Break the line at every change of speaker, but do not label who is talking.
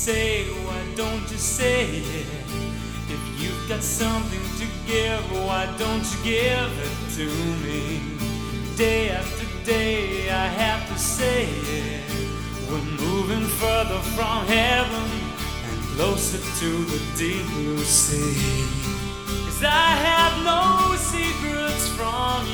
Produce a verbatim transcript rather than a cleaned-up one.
say, why don't you say it? If you've got something to give, why don't you give it to me? Day after day I have to say it. We're moving further from heaven and closer to the deep blue sea. 'Cause I have no secrets from